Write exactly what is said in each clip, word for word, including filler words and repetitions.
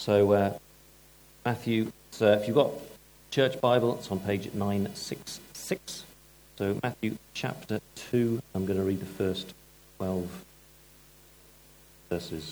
So uh, Matthew, so if you've got Church Bible, it's on page nine sixty-six. So Matthew chapter two, I'm going to read the first twelve verses.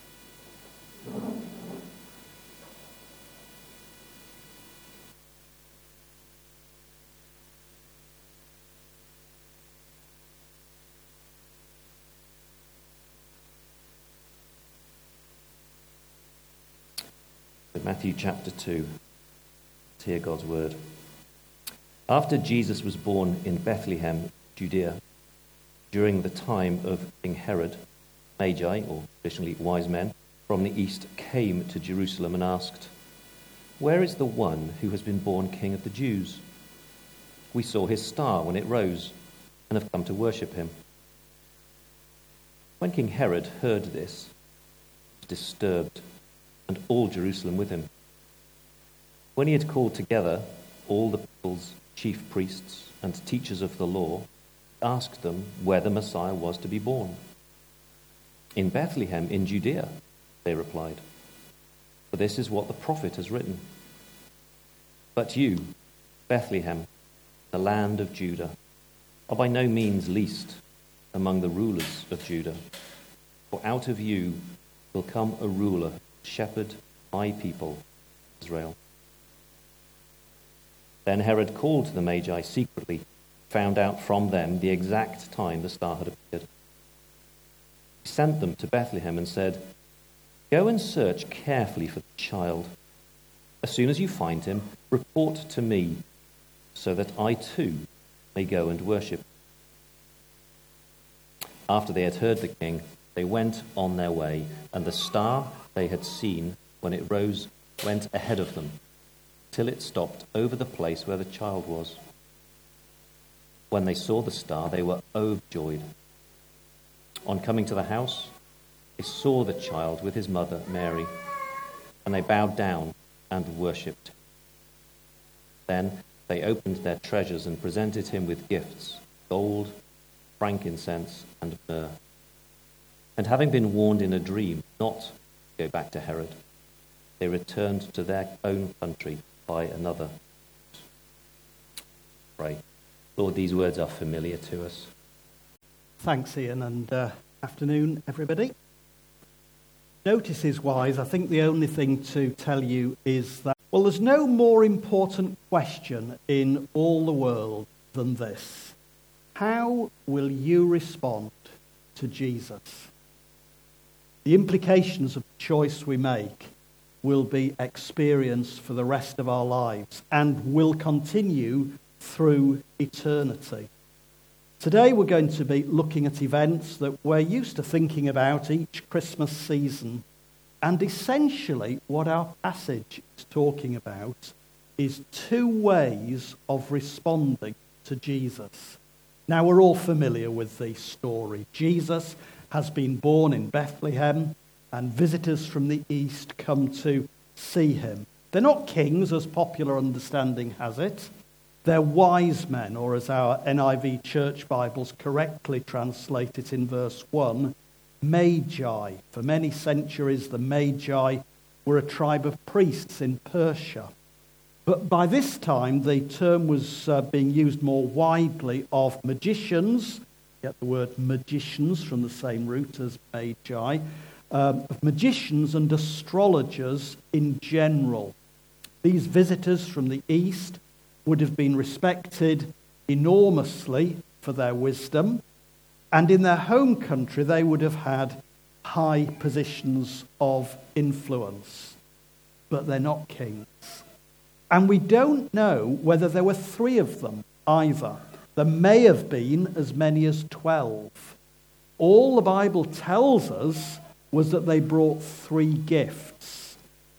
Matthew chapter two. Let's hear God's word. After Jesus was born in Bethlehem, Judea, during the time of King Herod, Magi, or traditionally wise men, from the east came to Jerusalem and asked, "Where is the one who has been born King of the Jews? We saw his star when it rose and have come to worship him." When King Herod heard this, he was disturbed, and all Jerusalem with him. When he had called together all the people's chief priests and teachers of the law, he asked them where the Messiah was to be born. "In Bethlehem in Judea," they replied, "for this is what the prophet has written. But you, Bethlehem, the land of Judah, are by no means least among the rulers of Judah, for out of you will come a ruler, shepherd my people, Israel." Then Herod called the Magi secretly, found out from them the exact time the star had appeared. He sent them to Bethlehem and said, "Go and search carefully for the child. As soon as you find him, report to me, so that I too may go and worship." After they had heard the king, they went on their way, and the star they had seen when it rose went ahead of them, till it stopped over the place where the child was. When they saw the star, they were overjoyed. On coming to the house, they saw the child with his mother Mary, and they bowed down and worshipped. Then they opened their treasures and presented him with gifts, gold, frankincense, and myrrh. And having been warned in a dream not to go back to Herod, they returned to their own country by another. Pray. Lord, these words are familiar to us. Thanks, Ian, and uh, afternoon, everybody. Notices-wise, I think the only thing to tell you is that, well, there's no more important question in all the world than this. How will you respond to Jesus? The implications of the choice we make will be experienced for the rest of our lives and will continue through eternity. Today we're going to be looking at events that we're used to thinking about each Christmas season, and essentially what our passage is talking about is two ways of responding to Jesus. Now, we're all familiar with the story. Jesus has been born in Bethlehem, and visitors from the east come to see him. They're not kings, as popular understanding has it. They're wise men, or as our N I V Church Bibles correctly translate it in verse one, Magi. For many centuries, the Magi were a tribe of priests in Persia. But by this time, the term was uh, being used more widely of magicians. Get the word magicians from the same root as Magi. Um, of magicians and astrologers in general. These visitors from the east would have been respected enormously for their wisdom, and in their home country they would have had high positions of influence. But they're not kings. And we don't know whether there were three of them either. There may have been as many as twelve. All the Bible tells us was that they brought three gifts.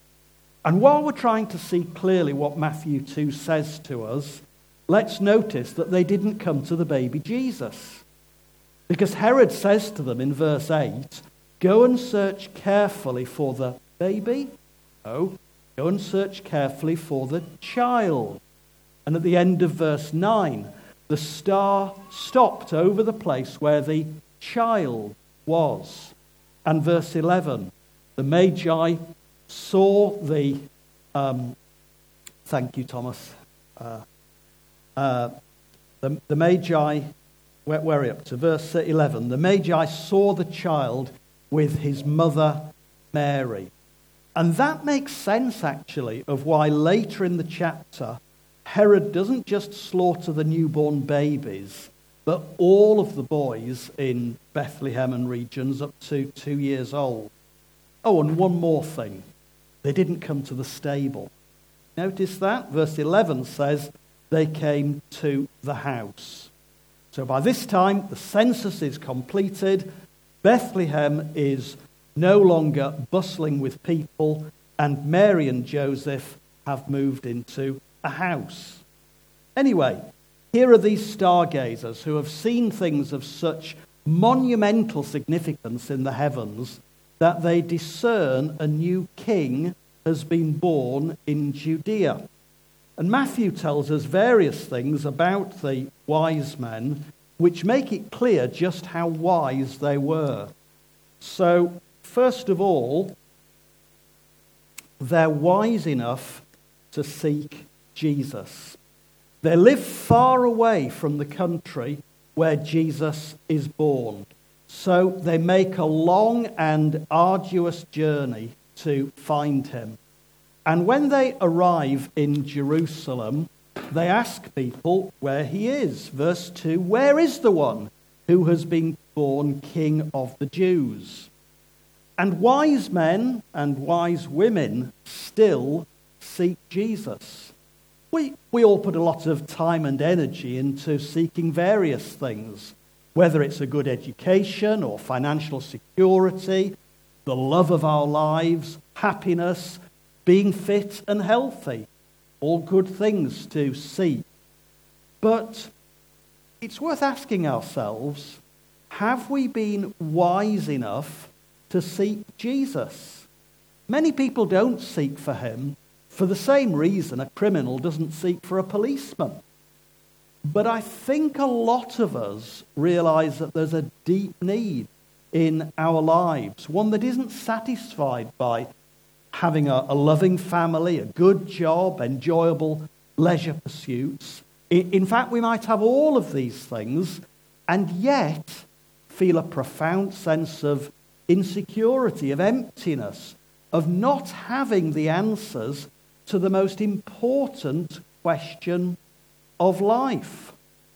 And while we're trying to see clearly what Matthew two says to us, let's notice that they didn't come to the baby Jesus. Because Herod says to them in verse eight, "Go and search carefully for the baby." Oh, go and search carefully for the child. And at the end of verse nine, the star stopped over the place where the child was. And verse eleven, the Magi saw the, um, thank you, Thomas, uh, uh, the, the Magi, where, where are we up to? Verse eleven. The Magi saw the child with his mother Mary. And that makes sense, actually, of why later in the chapter, Herod doesn't just slaughter the newborn babies, but all of the boys in Bethlehem and regions up to two years old. Oh, and one more thing. They didn't come to the stable. Notice that? Verse eleven says they came to the house. So by this time, the census is completed. Bethlehem is no longer bustling with people, and Mary and Joseph have moved into a house. Anyway, here are these stargazers who have seen things of such monumental significance in the heavens that they discern a new king has been born in Judea. And Matthew tells us various things about the wise men which make it clear just how wise they were. So, first of all, they're wise enough to seek Jesus. They live far away from the country where Jesus is born. So they make a long and arduous journey to find him. And when they arrive in Jerusalem, they ask people where he is. Verse two, where is the one who has been born King of the Jews? And wise men and wise women still seek Jesus. We, we all put a lot of time and energy into seeking various things, whether it's a good education or financial security, the love of our lives, happiness, being fit and healthy. All good things to seek. But it's worth asking ourselves, have we been wise enough to seek Jesus? Many people don't seek for him for the same reason a criminal doesn't seek for a policeman. But I think a lot of us realize that there's a deep need in our lives, one that isn't satisfied by having a, a loving family, a good job, enjoyable leisure pursuits. In, in fact, we might have all of these things and yet feel a profound sense of insecurity, of emptiness, of not having the answers to the most important question of life.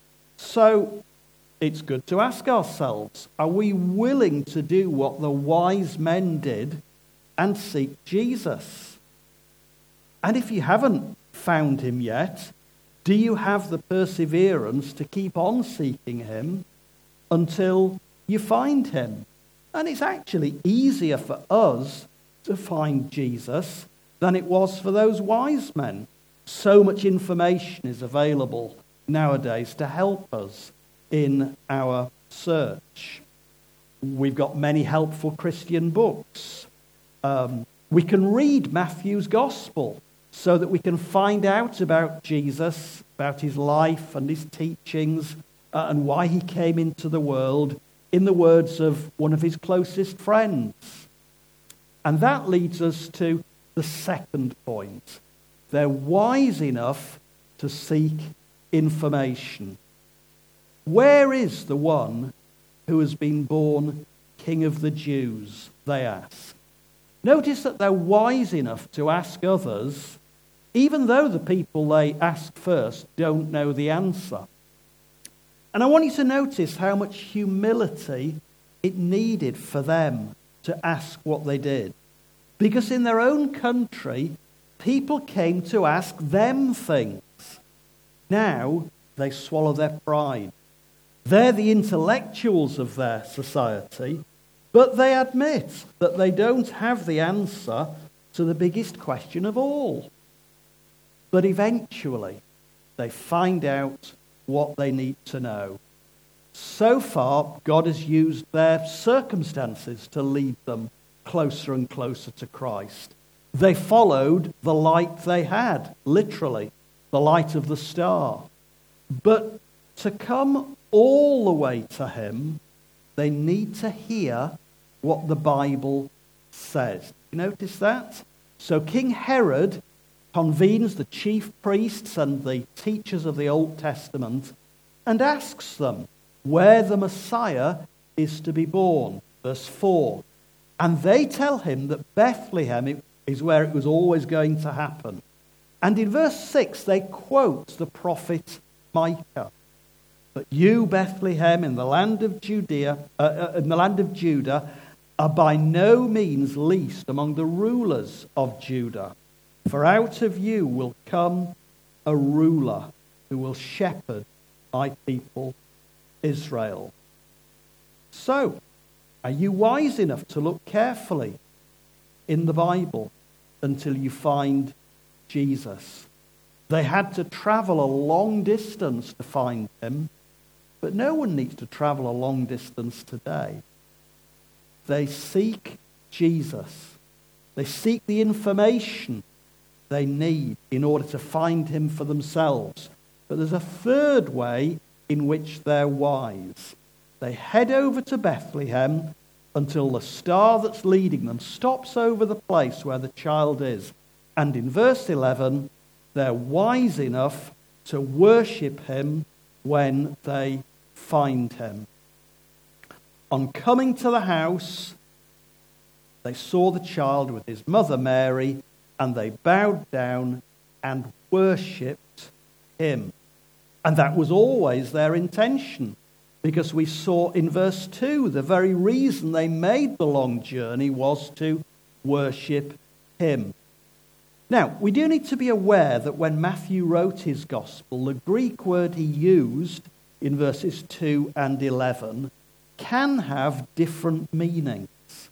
So it's good to ask ourselves, are we willing to do what the wise men did and seek Jesus? And if you haven't found him yet, do you have the perseverance to keep on seeking him until you find him? And it's actually easier for us to find Jesus than it was for those wise men. So much information is available nowadays to help us in our search. We've got many helpful Christian books. Um, we can read Matthew's Gospel so that we can find out about Jesus, about his life and his teachings, uh, and why he came into the world, in the words of one of his closest friends. And that leads us to the second point. They're wise enough to seek information. Where is the one who has been born King of the Jews? They ask. Notice that they're wise enough to ask others, even though the people they ask first don't know the answer. And I want you to notice how much humility it needed for them to ask what they did. Because in their own country, people came to ask them things. Now they swallow their pride. They're the intellectuals of their society, but they admit that they don't have the answer to the biggest question of all. But eventually, they find out what they need to know. So far, God has used their circumstances to lead them closer and closer to Christ. They followed the light they had, literally, the light of the star. But to come all the way to him, they need to hear what the Bible says. You notice that? So King Herod convenes the chief priests and the teachers of the Old Testament and asks them where the Messiah is to be born. Verse four. And they tell him that Bethlehem is where it was always going to happen. And in verse six, they quote the prophet Micah. But you, Bethlehem, in the land of Judea, uh, in the land of Judah, are by no means least among the rulers of Judah. For out of you will come a ruler who will shepherd my people Israel. So, are you wise enough to look carefully in the Bible until you find Jesus? They had to travel a long distance to find him, but no one needs to travel a long distance today. They seek Jesus. They seek the information they need in order to find him for themselves. But there's a third way in which they're wise. They head over to Bethlehem until the star that's leading them stops over the place where the child is. And in verse eleven, they're wise enough to worship him when they find him. On coming to the house, they saw the child with his mother Mary, and they bowed down and worshipped him. And that was always their intention, because we saw in verse two, the very reason they made the long journey was to worship him. Now, we do need to be aware that when Matthew wrote his gospel, the Greek word he used in verses two and eleven can have different meanings.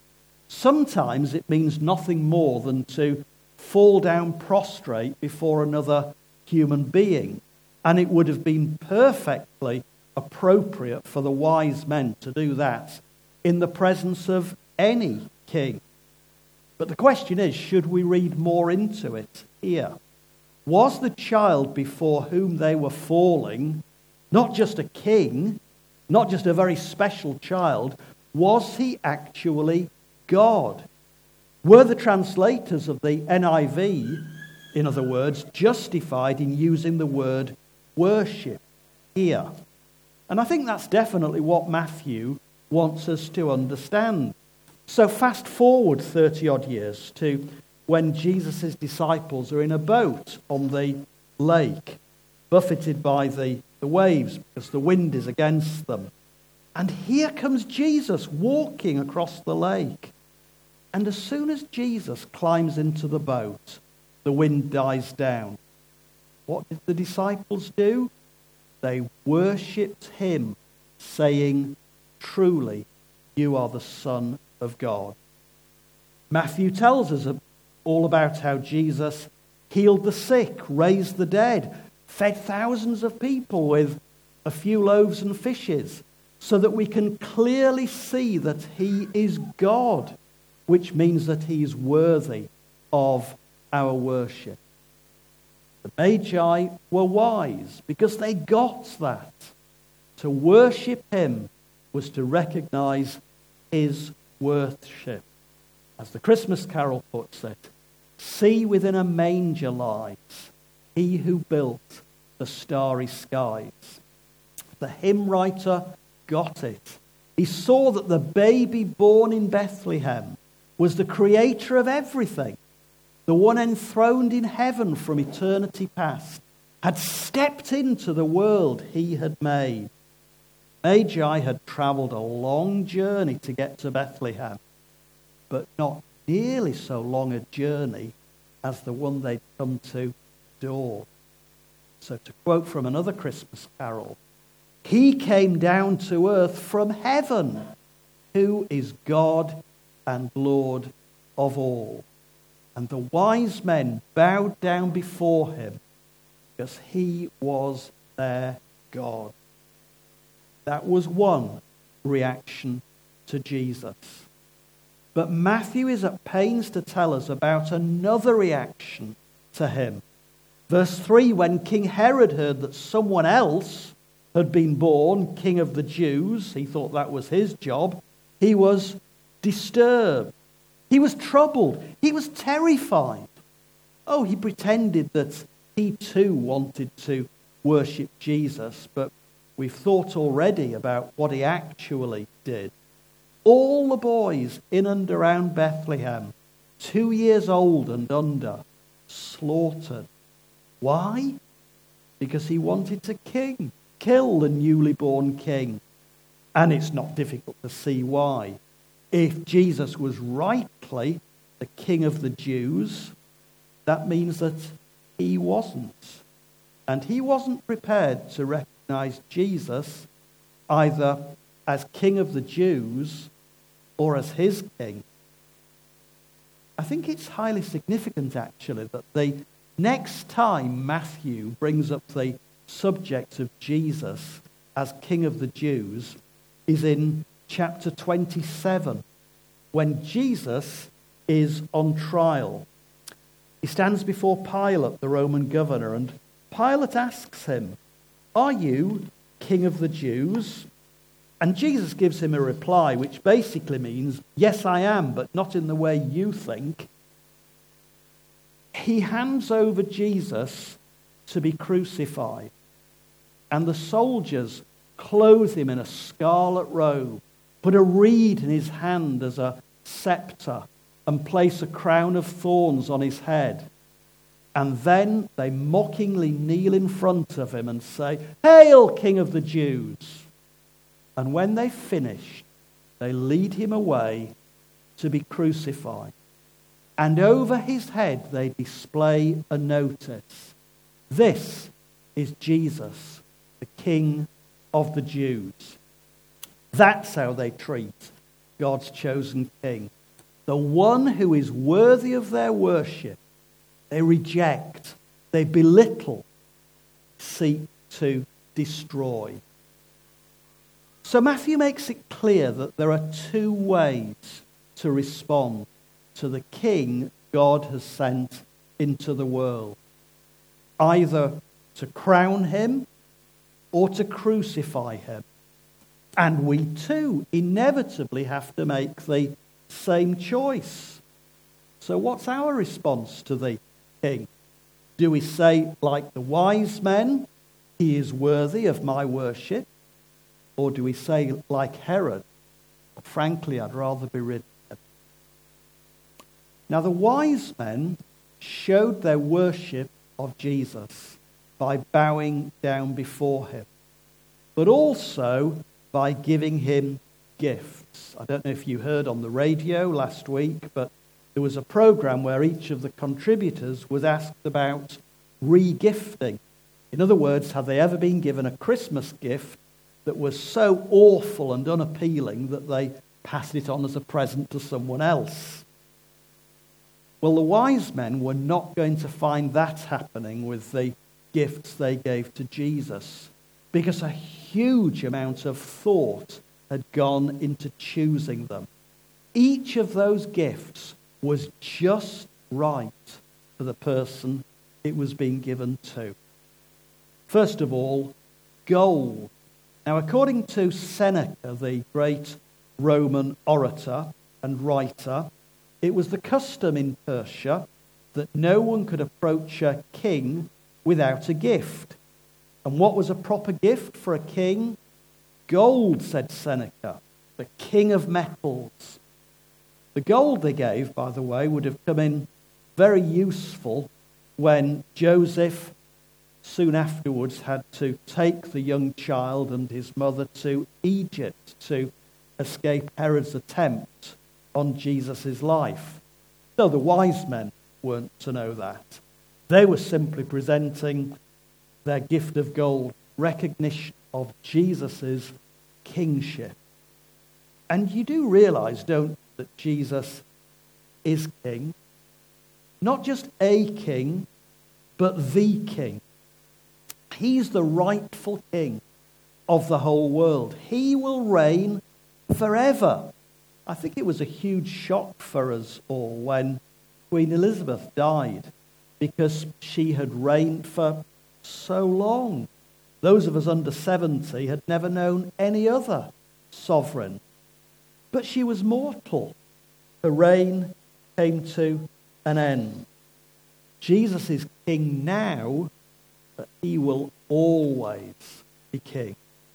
Sometimes it means nothing more than to fall down prostrate before another human being. And it would have been perfectly appropriate for the wise men to do that in the presence of any king. But the question is, should we read more into it here? Was the child before whom they were falling not just a king, not just a very special child? Was he actually God? Were the translators of the N I V, in other words, justified in using the word worship here? And I think that's definitely what Matthew wants us to understand. So fast forward thirty-odd years to when Jesus' disciples are in a boat on the lake, buffeted by the, the waves because the wind is against them. And here comes Jesus walking across the lake. And as soon as Jesus climbs into the boat, the wind dies down. What did the disciples do? They worshipped him, saying, "Truly, you are the Son of God." Matthew tells us all about how Jesus healed the sick, raised the dead, fed thousands of people with a few loaves and fishes, so that we can clearly see that he is God, which means that he is worthy of our worship. The Magi were wise because they got that. To worship him was to recognize his worship. As the Christmas carol puts it, "See within a manger lies he who built the starry skies." The hymn writer got it. He saw that the baby born in Bethlehem was the creator of everything. The one enthroned in heaven from eternity past had stepped into the world he had made. Magi had traveled a long journey to get to Bethlehem, but not nearly so long a journey as the one they'd come to adore. So to quote from another Christmas carol, "He came down to earth from heaven, who is God and Lord of all." And the wise men bowed down before him because he was their God. That was one reaction to Jesus. But Matthew is at pains to tell us about another reaction to him. Verse three, when King Herod heard that someone else had been born king of the Jews, he thought that was his job, he was disturbed. He was troubled. He was terrified. Oh, he pretended that he too wanted to worship Jesus, but we've thought already about what he actually did. All the boys in and around Bethlehem, two years old and under, slaughtered. Why? Because he wanted to king, kill the newly born king. And it's not difficult to see why. If Jesus was rightly the king of the Jews, that means that he wasn't. And he wasn't prepared to recognize Jesus either as king of the Jews or as his king. I think it's highly significant, actually, that the next time Matthew brings up the subject of Jesus as king of the Jews is in chapter twenty-seven, when Jesus is on trial. He stands before Pilate, the Roman governor, and Pilate asks him, "Are you king of the Jews?" And Jesus gives him a reply, which basically means, "Yes, I am, but not in the way you think." He hands over Jesus to be crucified, and the soldiers clothe him in a scarlet robe, put a reed in his hand as a scepter, and place a crown of thorns on his head. And then they mockingly kneel in front of him and say, "Hail, King of the Jews!" And when they finish, they lead him away to be crucified. And over his head they display a notice. This is Jesus, the King of the Jews. That's how they treat God's chosen king. The one who is worthy of their worship, they reject, they belittle, seek to destroy. So Matthew makes it clear that there are two ways to respond to the king God has sent into the world. Either to crown him or to crucify him. And we too inevitably have to make the same choice. So what's our response to the king? Do we say, like the wise men, he is worthy of my worship? Or do we say, like Herod, frankly, I'd rather be rid of him? Now, the wise men showed their worship of Jesus by bowing down before him, but also by giving him gifts. I don't know if you heard on the radio last week, but there was a program where each of the contributors was asked about re-gifting. In other words, have they ever been given a Christmas gift that was so awful and unappealing that they passed it on as a present to someone else? Well, the wise men were not going to find that happening with the gifts they gave to Jesus, because a huge amount of thought had gone into choosing them. Each of those gifts was just right for the person it was being given to. First of all, gold. Now, according to Seneca, the great Roman orator and writer, it was the custom in Persia that no one could approach a king without a gift. And what was a proper gift for a king? Gold, said Seneca, the king of metals. The gold they gave, by the way, would have come in very useful when Joseph soon afterwards had to take the young child and his mother to Egypt to escape Herod's attempt on Jesus' life. So the wise men weren't to know that. They were simply presenting their gift of gold, recognition of Jesus' kingship. And you do realize, don't you, that Jesus is king? Not just a king, but the king. He's the rightful king of the whole world. He will reign forever. I think it was a huge shock for us all when Queen Elizabeth died, because she had reigned for so long. Those of us under seventy had never known any other sovereign. But she was mortal. Her reign came to an end. Jesus is king now, but he will always be king.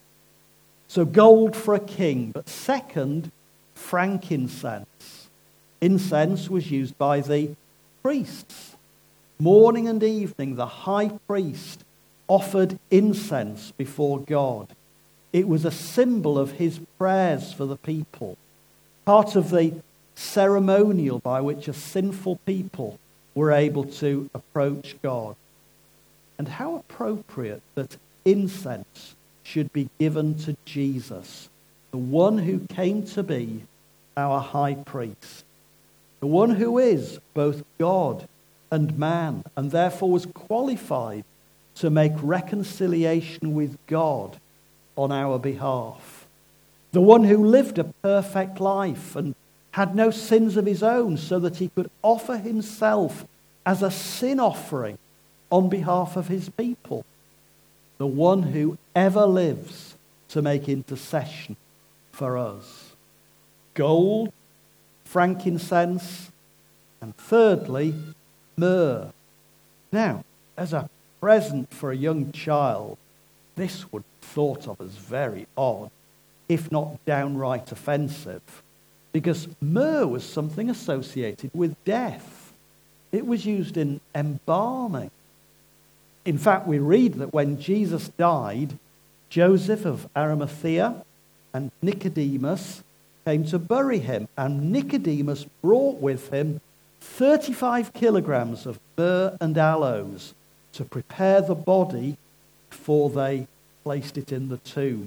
So gold for a king, but second, frankincense. Incense was used by the priests. Morning and evening, the high priest offered incense before God. It was a symbol of his prayers for the people, part of the ceremonial by which a sinful people were able to approach God. And how appropriate that incense should be given to Jesus, the one who came to be our high priest, the one who is both God and man, and therefore was qualified to make reconciliation with God on our behalf, the one who lived a perfect life and had no sins of his own, so that he could offer himself as a sin offering on behalf of his people, the one who ever lives to make intercession for us. Gold, frankincense, and thirdly, myrrh. Now, as a present for a young child, this would be thought of as very odd, if not downright offensive, because myrrh was something associated with death. It was used in embalming. In fact, we read that when Jesus died, Joseph of Arimathea and Nicodemus came to bury him, and Nicodemus brought with him thirty-five kilograms of myrrh and aloes to prepare the body before they placed it in the tomb.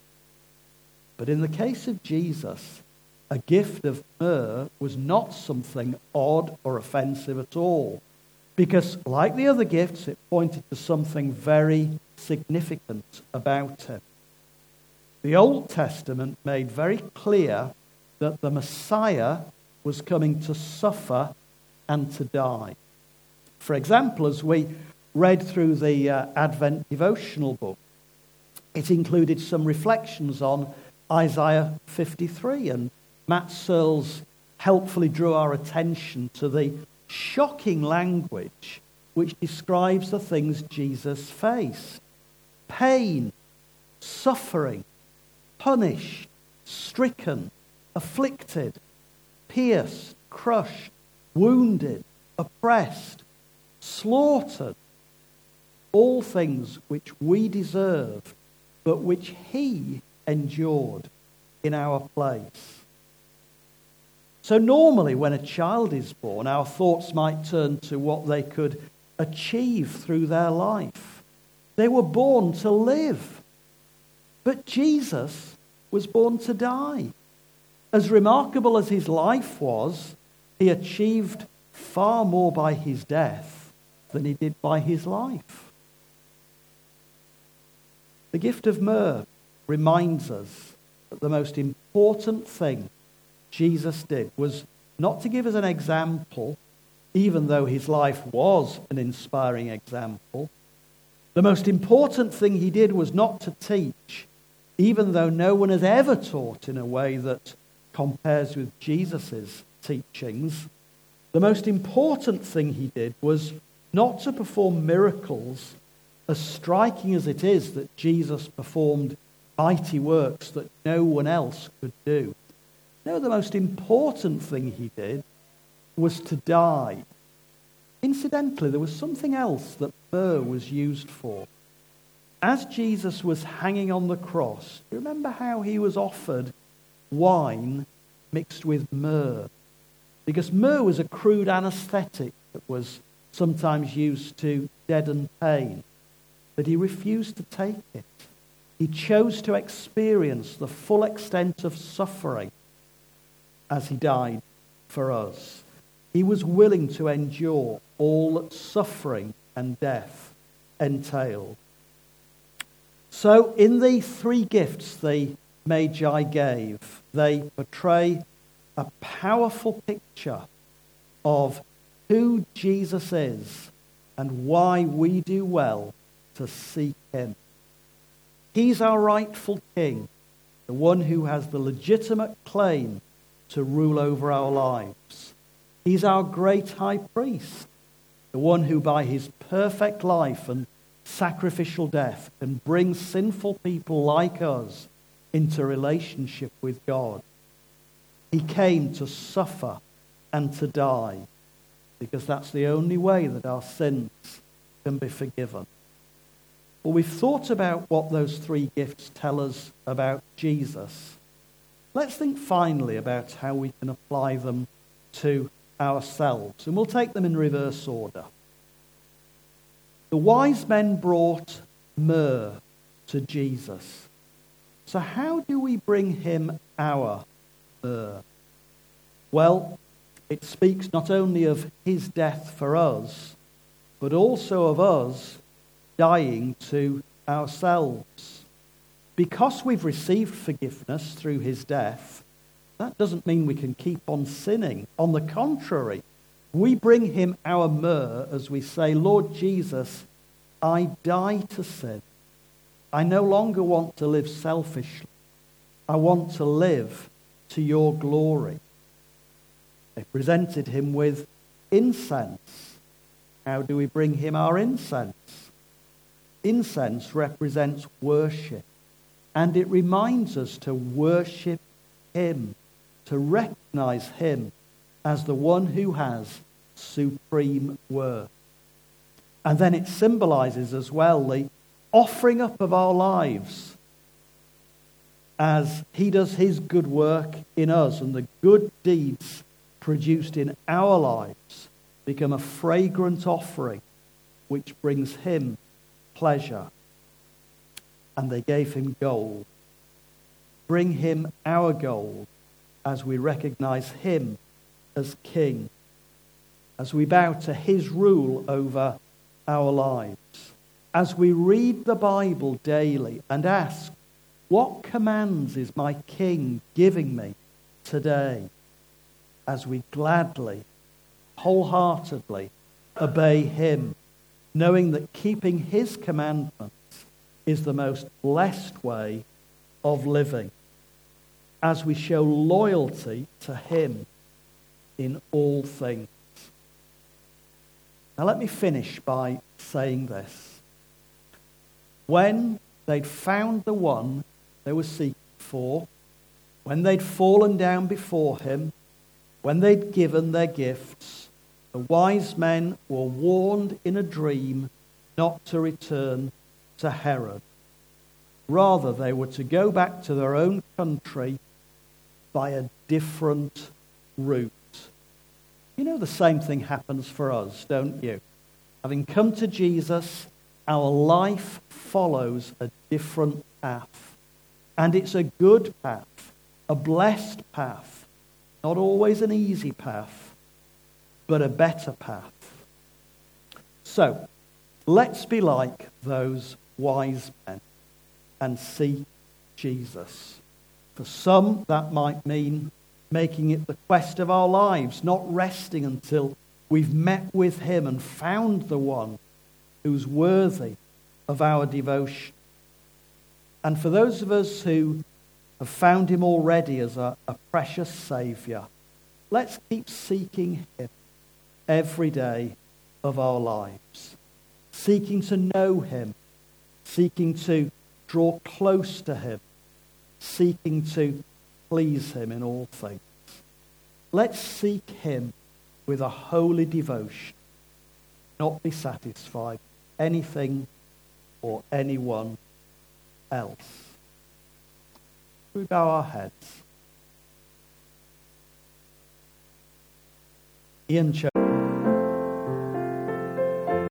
But in the case of Jesus, a gift of myrrh was not something odd or offensive at all, because like the other gifts, it pointed to something very significant about him. The Old Testament made very clear that the Messiah was coming to suffer and to die. For example, as we read through the uh, Advent devotional book, it included some reflections on Isaiah fifty-three, and Matt Searles helpfully drew our attention to the shocking language which describes the things Jesus faced: pain, suffering, punished, stricken, afflicted, pierced, crushed, wounded, oppressed, slaughtered. All things which we deserve, but which he endured in our place. So normally when a child is born, our thoughts might turn to what they could achieve through their life. They were born to live. But Jesus was born to die. As remarkable as his life was, he achieved far more by his death than he did by his life. The gift of myrrh reminds us that the most important thing Jesus did was not to give us an example, even though his life was an inspiring example. The most important thing he did was not to teach, even though no one has ever taught in a way that compares with Jesus' teachings. The most important thing he did was not to perform miracles, as striking as it is that Jesus performed mighty works that no one else could do. No, the most important thing he did was to die. Incidentally, there was something else that myrrh was used for. As Jesus was hanging on the cross, do you remember how he was offered wine mixed with myrrh? Because myrrh was a crude anesthetic that was sometimes used to deaden pain. But he refused to take it. He chose to experience the full extent of suffering as he died for us. He was willing to endure all that suffering and death entailed. So in the three gifts the Magi gave, they portray a powerful picture of who Jesus is and why we do well to seek him. He's our rightful king, the one who has the legitimate claim to rule over our lives. He's our great high priest, the one who by his perfect life and sacrificial death can bring sinful people like us into relationship with God. He came to suffer and to die because that's the only way that our sins can be forgiven. Well, we've thought about what those three gifts tell us about Jesus. Let's think finally about how we can apply them to ourselves, and we'll take them in reverse order. The wise men brought myrrh to Jesus. So how do we bring him our myrrh? Well, it speaks not only of his death for us, but also of us dying to ourselves. Because we've received forgiveness through his death, that doesn't mean we can keep on sinning. On the contrary, we bring him our myrrh as we say, Lord Jesus, I die to sin. I no longer want to live selfishly. I want to live to your glory. They presented him with incense. How do we bring him our incense? Incense represents worship, and it reminds us to worship him, to recognize him as the one who has supreme worth. And then it symbolizes as well the offering up of our lives as he does his good work in us, and the good deeds produced in our lives become a fragrant offering which brings him pleasure. And they gave him gold. Bring him our gold as we recognize him as king, as we bow to his rule over our lives, as we read the Bible daily and ask, what commands is my king giving me today? As we gladly, wholeheartedly obey him, knowing that keeping his commandments is the most blessed way of living, as we show loyalty to him in all things. Now let me finish by saying this. When they'd found the one they were seeking for, when they'd fallen down before him, when they'd given their gifts, the wise men were warned in a dream not to return to Herod. Rather, they were to go back to their own country by a different route. You know, the same thing happens for us, don't you? Having come to Jesus, our life follows a different path. And it's a good path, a blessed path, not always an easy path, but a better path. So, let's be like those wise men and seek Jesus. For some, that might mean making it the quest of our lives, not resting until we've met with him and found the one who's worthy of our devotion. And for those of us who have found him already as a, a precious Saviour, let's keep seeking him every day of our lives, seeking to know him, seeking to draw close to him, seeking to please him in all things. Let's seek him with a holy devotion, not be satisfied with anything or anyone else. We bow our heads. Ian chose